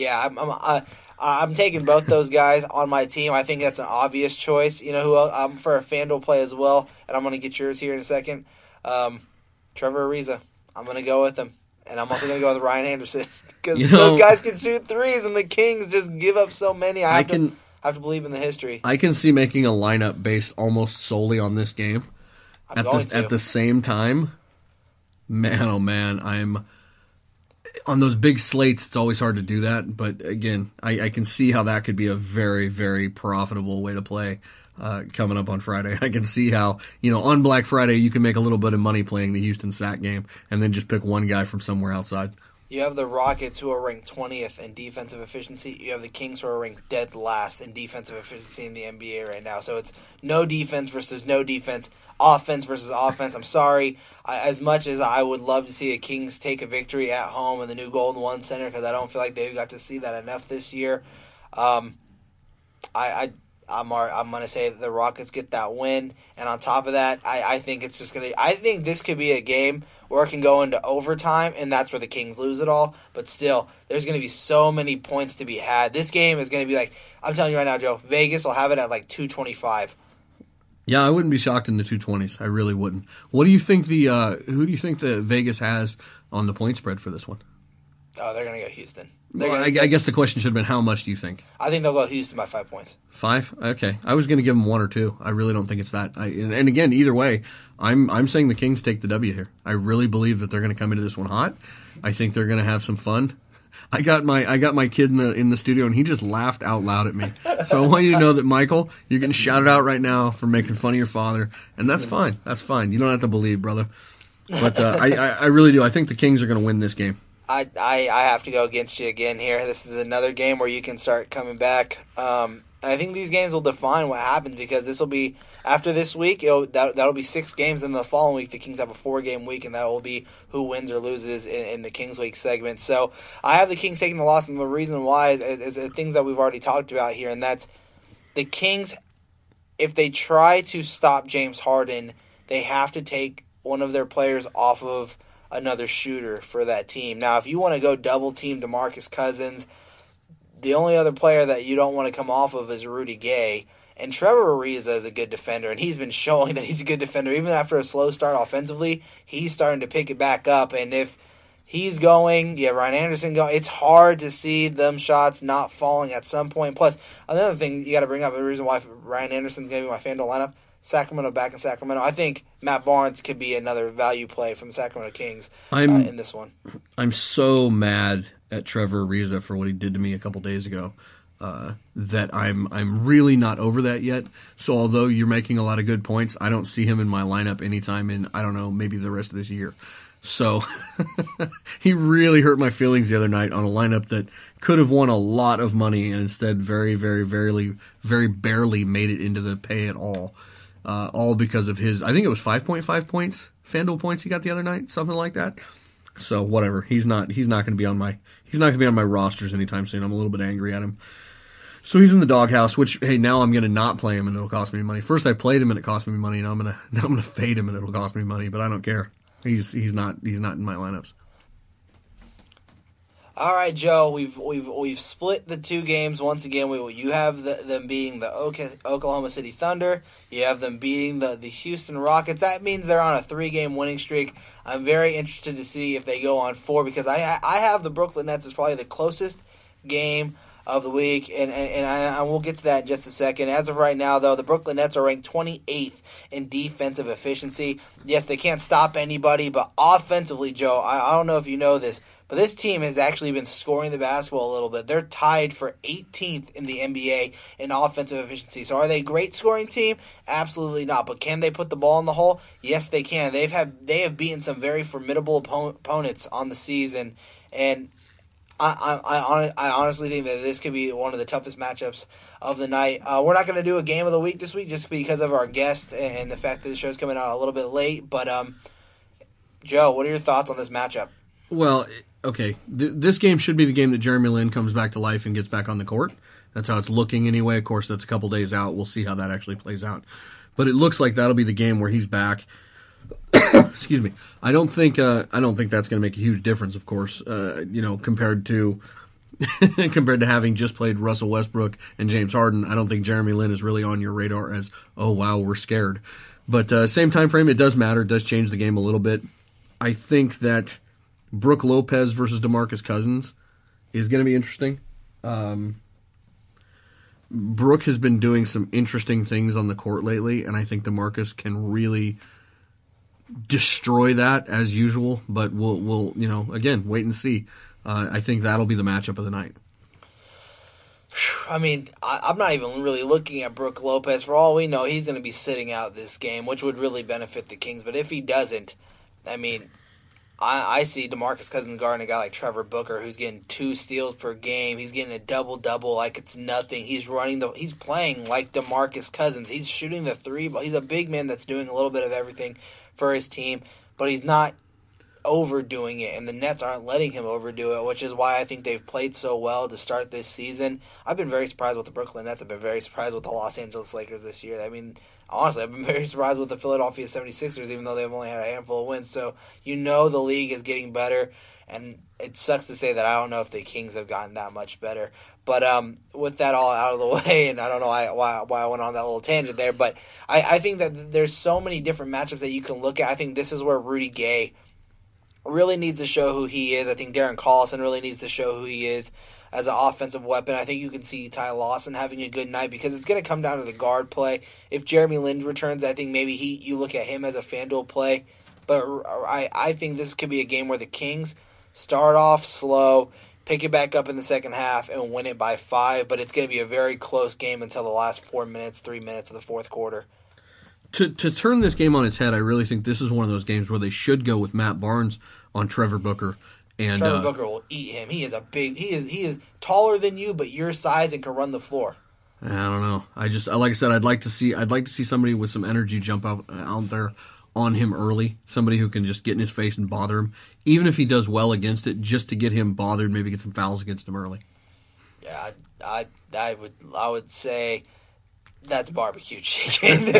Speaker 5: I'm taking both those guys on my team. I think that's an obvious choice. You know who else? I'm for a FanDuel play as well, and I'm going to get yours here in a second. Trevor Ariza. I'm going to go with him. And I'm also going to go with Ryan Anderson. Because those guys can shoot threes, and the Kings just give up so many. I have to believe in the history.
Speaker 7: I can see making a lineup based almost solely on this game. At the same time, man, oh man, I'm on those big slates. It's always hard to do that. But again, I can see how that could be a very, very profitable way to play. Coming up on Friday. I can see how, on Black Friday you can make a little bit of money playing the Houston Sac game and then just pick one guy from somewhere outside.
Speaker 5: You have the Rockets who are ranked 20th in defensive efficiency. You have the Kings who are ranked dead last in defensive efficiency in the NBA right now. So it's no defense versus no defense, offense versus offense. I'm sorry. As much as I would love to see the Kings take a victory at home in the new Golden One Center because I don't feel like they've got to see that enough this year, I'm going to say the Rockets get that win, and on top of that, I think it's just going to. I think this could be a game or it can go into overtime, and that's where the Kings lose it all. But still, there's going to be so many points to be had. This game is going to be like, I'm telling you right now, Joe, Vegas will have it at like 225.
Speaker 7: Yeah, I wouldn't be shocked in the 220s. I really wouldn't. What do you think who do you think the Vegas has on the point spread for this one?
Speaker 5: Oh, they're going to go Houston.
Speaker 7: Well, I guess the question should have been, how much do you think?
Speaker 5: I think they'll go Houston by 5 points.
Speaker 7: 5? Okay. I was going to give them 1 or 2. I really don't think it's that. And again, either way, I'm saying the Kings take the W here. I really believe that they're going to come into this one hot. I think they're going to have some fun. I got my kid in the studio, and he just laughed out loud at me. So I want you to know that, Michael, you're getting shouted out right now for making fun of your father, and that's fine. That's fine. You don't have to believe, brother. But I really do. I think the Kings are going to win this game.
Speaker 5: I have to go against you again here. This is another game where you can start coming back. I think these games will define what happens, because this will be, after this week, that'll be 6 games, and the following week the Kings have a 4-game week, and that will be who wins or loses in the Kings Week segment. So I have the Kings taking the loss, and the reason why is things that we've already talked about here, and that's the Kings, if they try to stop James Harden, they have to take one of their players off of another shooter for that team. Now, if you want to go double-team DeMarcus Cousins, the only other player that you don't want to come off of is Rudy Gay. And Trevor Ariza is a good defender, and he's been showing that he's a good defender. Even after a slow start offensively, he's starting to pick it back up. And if he's going, Ryan Anderson going, it's hard to see them shots not falling at some point. Plus, another thing you got to bring up, the reason why Ryan Anderson's going to be my FanDuel lineup, Sacramento back in Sacramento. I think Matt Barnes could be another value play from the Sacramento Kings in this one.
Speaker 7: I'm so mad at Trevor Ariza for what he did to me a couple days ago, that I'm really not over that yet. So although you're making a lot of good points, I don't see him in my lineup anytime in, I don't know, maybe the rest of this year. So he really hurt my feelings the other night on a lineup that could have won a lot of money, and instead very, very, very barely made it into the pay at all. All because of his, I think it was 5.5 points, FanDuel points he got the other night, something like that. So whatever, he's not going to be on my rosters anytime soon. I'm a little bit angry at him. So he's in the doghouse, which, hey, now I'm going to not play him and it'll cost me money. First I played him and it cost me money, and now I'm going to fade him and it'll cost me money, but I don't care. He's not in my lineups.
Speaker 5: All right, Joe, we've split the 2 games once again. You have them beating the Oklahoma City Thunder. You have them beating the Houston Rockets. That means they're on a 3-game winning streak. I'm very interested to see if they go on 4, because I have the Brooklyn Nets as probably the closest game of the week, and we'll get to that in just a second. As of right now, though, the Brooklyn Nets are ranked 28th in defensive efficiency. Yes, they can't stop anybody, but offensively, Joe, I don't know if you know this, but this team has actually been scoring the basketball a little bit. They're tied for 18th in the NBA in offensive efficiency. So are they a great scoring team? Absolutely not. But can they put the ball in the hole? Yes, they can. They have beaten some very formidable opponents on the season, and I honestly think that this could be one of the toughest matchups of the night. We're not going to do a game of the week this week just because of our guest and the fact that the show's coming out a little bit late. But, Joe, what are your thoughts on this matchup?
Speaker 7: Well, okay, this game should be the game that Jeremy Lin comes back to life and gets back on the court. That's how it's looking anyway. Of course, that's a couple days out. We'll see how that actually plays out. But it looks like that'll be the game where he's back. Excuse me. I don't think that's going to make a huge difference, of course, compared to having just played Russell Westbrook and James Harden. I don't think Jeremy Lin is really on your radar as, oh, wow, we're scared. But same time frame, it does matter. It does change the game a little bit. I think that Brook Lopez versus DeMarcus Cousins is going to be interesting. Brook has been doing some interesting things on the court lately, and I think DeMarcus can really destroy that as usual. But we'll again, wait and see. I think that'll be the matchup of the night.
Speaker 5: I mean, I'm not even really looking at Brook Lopez. For all we know, he's going to be sitting out this game, which would really benefit the Kings. But if he doesn't, I mean, I see DeMarcus Cousins guarding a guy like Trevor Booker, who's getting 2 steals per game. He's getting a double-double like it's nothing. He's playing like DeMarcus Cousins. He's shooting the 3, but he's a big man that's doing a little bit of everything for his team, but he's not overdoing it, and the Nets aren't letting him overdo it, which is why I think they've played so well to start this season. I've been very surprised with the Brooklyn Nets. I've been very surprised with the Los Angeles Lakers this year. I mean,
Speaker 8: honestly, I've been very surprised with the Philadelphia 76ers, even though they've only had a handful of wins. So the league is getting better, and it sucks to say that I don't know if the Kings have gotten that much better. But with that all out of the way, and I don't know why I went on that little tangent there, but I think that there's so many different matchups that you can look at. I think this is where Rudy Gay really needs to show who he is. I think Darren Collison really needs to show who he is as an offensive weapon. I think you can see Ty Lawson having a good night because it's going to come down to the guard play. If Jeremy Lin returns, I think maybe you look at him as a FanDuel play. But I think this could be a game where the Kings start off slow, pick it back up in the second half, and win it by 5. But it's going to be a very close game until the last 3 minutes of the fourth quarter.
Speaker 7: To turn this game on its head, I really think this is one of those games where they should go with Matt Barnes on Trevor Booker. And
Speaker 8: Trevor Booker will eat him. He is taller than you, but your size and can run the floor.
Speaker 7: I don't know. Like I said, I'd like to see somebody with some energy jump out there on him early. Somebody who can just get in his face and bother him, even if he does well against it, just to get him bothered. Maybe get some fouls against him early.
Speaker 8: Yeah, I would say. That's barbecue chicken.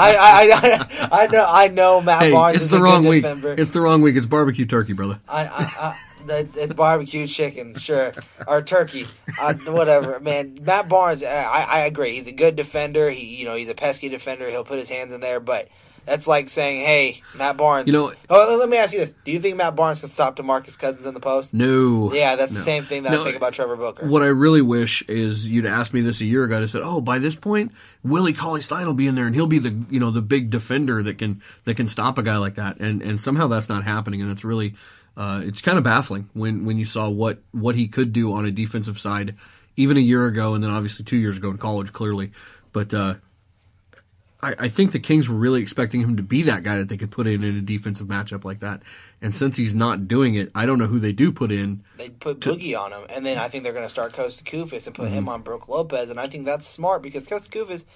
Speaker 8: I know Matt Barnes is a good defender.
Speaker 7: It's the wrong week. It's barbecue turkey, brother.
Speaker 8: It's barbecue chicken, sure, or turkey, whatever. Man, Matt Barnes, I agree. He's a good defender. He's a pesky defender. He'll put his hands in there, but that's like saying, hey, Matt Barnes. Let me ask you this: do you think Matt Barnes can stop DeMarcus Cousins in the post?
Speaker 7: No.
Speaker 8: Yeah, that's the same thing that I think about Trevor Booker.
Speaker 7: What I really wish is you'd asked me this a year ago. I said, oh, by this point, Willie Cauley-Stein will be in there, and he'll be the big defender that can stop a guy like that. And somehow that's not happening, and it's really it's kind of baffling when you saw what he could do on a defensive side, even a year ago, and then obviously 2 years ago in college, clearly. But I think the Kings were really expecting him to be that guy that they could put in a defensive matchup like that. And since he's not doing it, I don't know who they do put in.
Speaker 8: They put Boogie on him, and then I think they're going to start Kosta Koufos and put him on Brook Lopez, and I think that's smart because Kosta Koufos,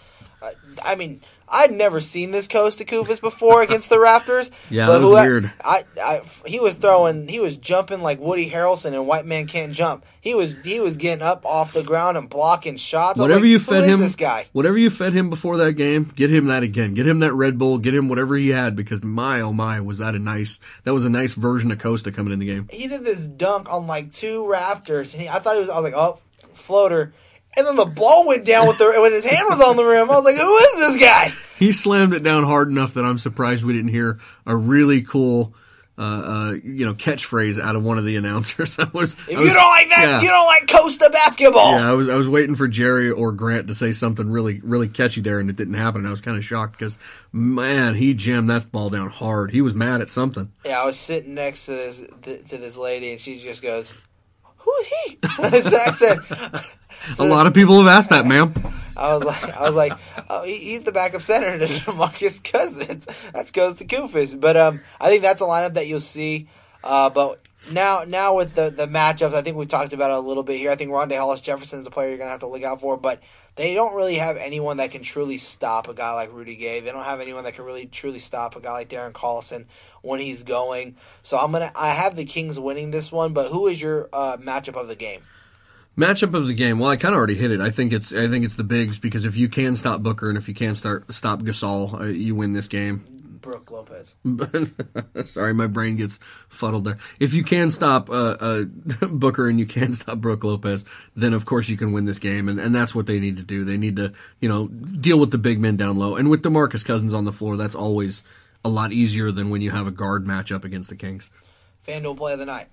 Speaker 8: I'd never seen this Kosta Koufos before against the Raptors.
Speaker 7: Yeah, that was weird.
Speaker 8: He was jumping like Woody Harrelson in White Man Can't Jump. He was getting up off the ground and blocking shots.
Speaker 7: Whatever you fed him,
Speaker 8: this guy?
Speaker 7: Whatever you fed him before that game, get him that again. Get him that Red Bull. Get him whatever he had because my oh my was that a nice version of Kosta coming in the game.
Speaker 8: He did this dunk on like 2 Raptors, and I was like, oh, floater. And then the ball went down when his hand was on the rim. I was like, who is this guy?
Speaker 7: He slammed it down hard enough that I'm surprised we didn't hear a really cool catchphrase out of one of the announcers. You don't like that, you don't like Costa basketball. Yeah, I was waiting for Jerry or Grant to say something really, really catchy there, and it didn't happen. And I was kind of shocked because, man, he jammed that ball down hard. He was mad at something. Yeah, I was sitting next to this lady, and she just goes, "Who's he?" I said, a lot of people have asked that, ma'am. I was like, oh, he's the backup center to DeMarcus Cousins. That goes to Koufos. But I think that's a lineup that you'll see. But now with the matchups, I think we talked about it a little bit here. I think Rondae Hollis-Jefferson is a player you're going to have to look out for. But they don't really have anyone that can truly stop a guy like Rudy Gay. They don't have anyone that can really truly stop a guy like Darren Collison when he's going. So I have the Kings winning this one. But who is your matchup of the game? Matchup of the game. Well, I kind of already hit it. I think it's the bigs because if you can stop Booker and if you can stop Gasol, you win this game. Brook Lopez. Sorry, my brain gets fuddled there. If you can stop Booker and you can stop Brook Lopez, then of course you can win this game, and that's what they need to do. They need to deal with the big men down low, and with DeMarcus Cousins on the floor, that's always a lot easier than when you have a guard matchup against the Kings. FanDuel play of the night.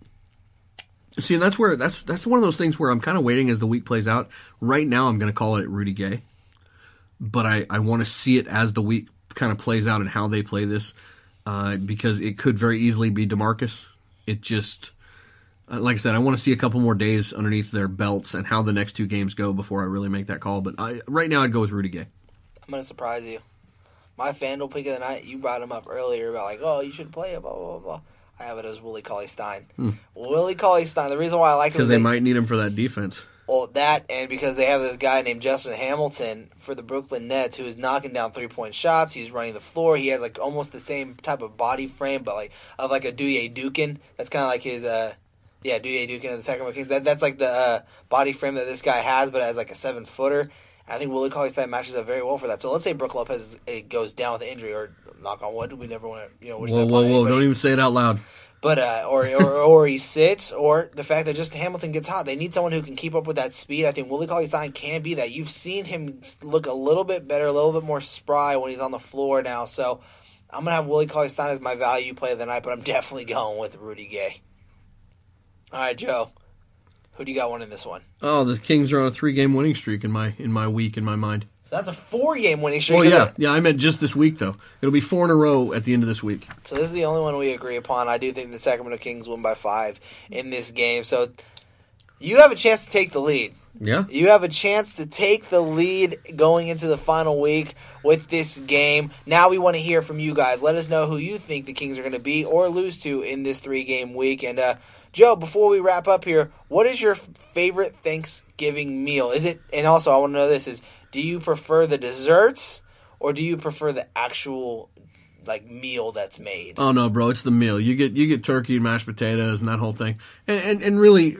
Speaker 7: See, and that's one of those things where I'm kind of waiting as the week plays out. Right now, I'm going to call it Rudy Gay, but I want to see it as the week kind of plays out and how they play this, because it could very easily be DeMarcus. It just, like I said, I want to see a couple more days underneath their belts and how the next 2 games go before I really make that call. But right now, I'd go with Rudy Gay. I'm going to surprise you. My FanDuel pick of the night, you brought him up earlier about like, oh, you should play it, blah, blah, blah, blah. I have it as Willie Cauley-Stein. Willie Cauley-Stein, the reason why I like him is because they might need him for that defense. Well, that and because they have this guy named Justin Hamilton for the Brooklyn Nets who is knocking down 3-point shots. He's running the floor. He has like almost the same type of body frame, but like of like a Douye Dukin. That's kind of like his Douye Dukin of the Sacramento Kings. That's like the body frame that this guy has, but as like a 7-footer.
Speaker 8: I think Willie Cauley-Stein matches up very well for that. So let's say Brook Lopez goes down with an injury, or knock on wood, we never want to wish that upon anybody.
Speaker 7: Don't even say it out loud.
Speaker 8: But or he sits, or the fact that just Hamilton gets hot. They need someone who can keep up with that speed. I think Willie Cauley-Stein can be that. You've seen him look a little bit better, a little bit more spry when he's on the floor now. So I'm going to have Willie Cauley-Stein as my value play of the night, but I'm definitely going with Rudy Gay. All right, Joe. Who do you got winning this one?
Speaker 7: Oh, the Kings are on a 3-game winning streak in my week, in my mind.
Speaker 8: So that's a 4-game winning streak.
Speaker 7: Oh, yeah. I meant just this week, though. It'll be 4 in a row at the end of this week.
Speaker 8: So this is the only one we agree upon. I do think the Sacramento Kings win by 5 in this game. So you have a chance to take the lead.
Speaker 7: Yeah.
Speaker 8: You have a chance to take the lead going into the final week with this game. Now we want to hear from you guys. Let us know who you think the Kings are going to be or lose to in this 3-game week. And Joe, before we wrap up here, what is your favorite Thanksgiving meal? Is it? And also, I want to know this: do you prefer the desserts or do you prefer the actual meal that's made?
Speaker 7: Oh no, bro, it's the meal. You get turkey and mashed potatoes and that whole thing, and really,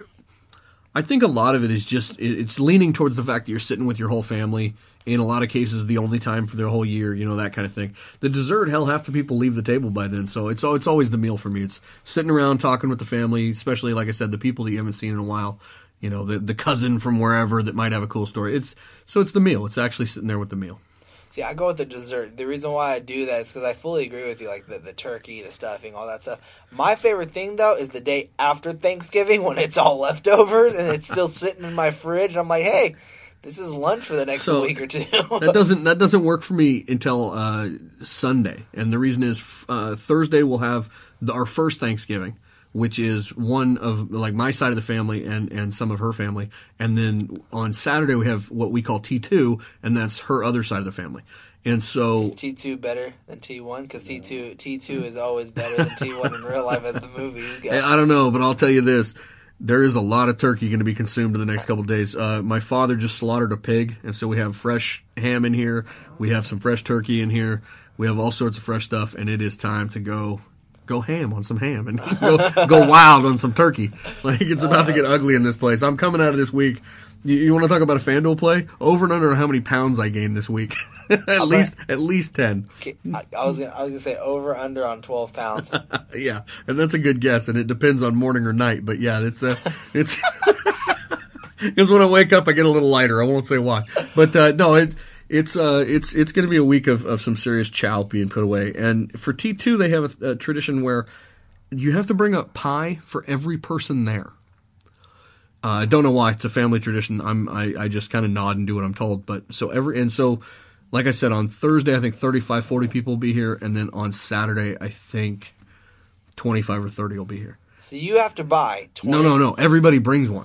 Speaker 7: I think a lot of it is just it's leaning towards the fact that you're sitting with your whole family. In a lot of cases, the only time for their whole year, that kind of thing. The dessert, hell, half the people leave the table by then, so it's always the meal for me. It's sitting around talking with the family, especially, like I said, the people that you haven't seen in a while. The cousin from wherever that might have a cool story. It's the meal. It's actually sitting there with the meal.
Speaker 8: See, I go with the dessert. The reason why I do that is because I fully agree with you, like the turkey, the stuffing, all that stuff. My favorite thing, though, is the day after Thanksgiving when it's all leftovers and it's still sitting in my fridge. And I'm like, hey, this is lunch for the next week or two.
Speaker 7: that doesn't work for me until Sunday, and the reason is Thursday we'll have our first Thanksgiving, which is one of my side of the family and some of her family, and then on Saturday we have what we call T2, and that's her other side of the family. And so
Speaker 8: is T2 better than T1? Because T2 is always better than T1 in real life, as the movies go.
Speaker 7: I don't know, but I'll tell you this. There is a lot of turkey going to be consumed in the next couple of days. My father just slaughtered a pig, and so we have fresh ham in here. We have some fresh turkey in here. We have all sorts of fresh stuff, and it is time to go ham on some ham and go wild on some turkey. It's about to get ugly in this place. I'm coming out of this week. You want to talk about a FanDuel play? Over and under how many pounds I gained this week. at least 10.
Speaker 8: I was gonna say over under on 12 pounds.
Speaker 7: Yeah, and that's a good guess, and it depends on morning or night. But yeah, it's because when I wake up, I get a little lighter. I won't say why, but no, it's going to be a week of some serious chow being put away. And for T2, they have a tradition where you have to bring a pie for every person there. I don't know why. It's a family tradition. I just kind of nod and do what I'm told. But so like I said, on Thursday, I think 35, 40 people will be here. And then on Saturday, I think 25 or 30 will be here.
Speaker 8: So you have to buy 20.
Speaker 7: No. Everybody brings one.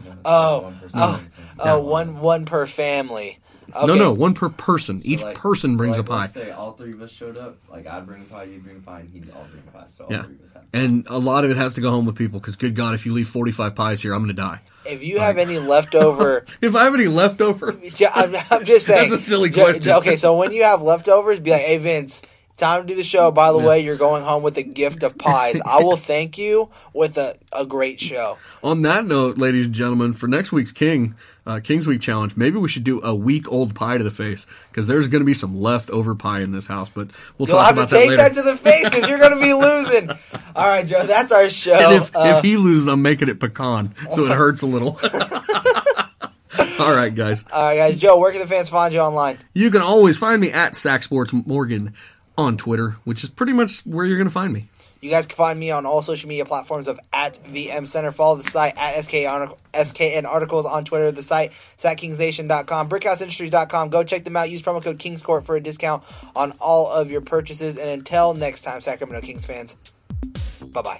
Speaker 8: One per family. Okay.
Speaker 7: No, one per person. Each person brings a pie.
Speaker 9: Let's say all 3 of us showed up. I bring a pie, you bring a pie, and he'd all bring a pie. So all 3 of us have a pie.
Speaker 7: And a lot of it has to go home with people because, good God, if you leave 45 pies here, I'm going to die.
Speaker 8: If you have any leftover...
Speaker 7: If I have any leftover?
Speaker 8: I'm just saying.
Speaker 7: That's a silly question.
Speaker 8: Okay, so when you have leftovers, be like, hey, Vince, time to do the show. By the way, you're going home with a gift of pies. I will thank you with a great show.
Speaker 7: On that note, ladies and gentlemen, for next week's Kings Week Challenge, maybe we should do a week-old pie to the face because there's going to be some leftover pie in this house, but we'll talk about that later.
Speaker 8: You'll have to take that to the face because you're going to be losing. All right, Joe, that's our show.
Speaker 7: And if he loses, I'm making it pecan, so it hurts a little. All right, guys.
Speaker 8: Joe, where can the fans find you online?
Speaker 7: You can always find me at SackSportsMorgan on Twitter, which is pretty much where you're going to find me.
Speaker 8: You guys can find me on all social media platforms of @VMCenter. Follow the site at SKN Articles on Twitter. The site, SackKingsNation.com, BrickHouseIndustries.com. Go check them out. Use promo code KingsCourt for a discount on all of your purchases. And until next time, Sacramento Kings fans, bye-bye.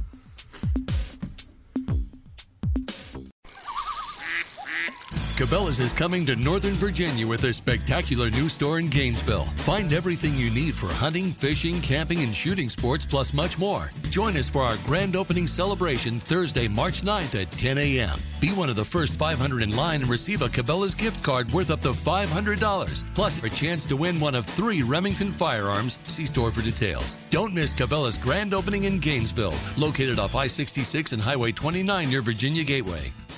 Speaker 10: Cabela's is coming to Northern Virginia with a spectacular new store in Gainesville. Find everything you need for hunting, fishing, camping, and shooting sports, plus much more. Join us for our grand opening celebration Thursday, March 9th at 10 a.m. Be one of the first 500 in line and receive a Cabela's gift card worth up to $500. Plus, a chance to win one of 3 Remington firearms. See store for details. Don't miss Cabela's grand opening in Gainesville, located off I-66 and Highway 29 near Virginia Gateway.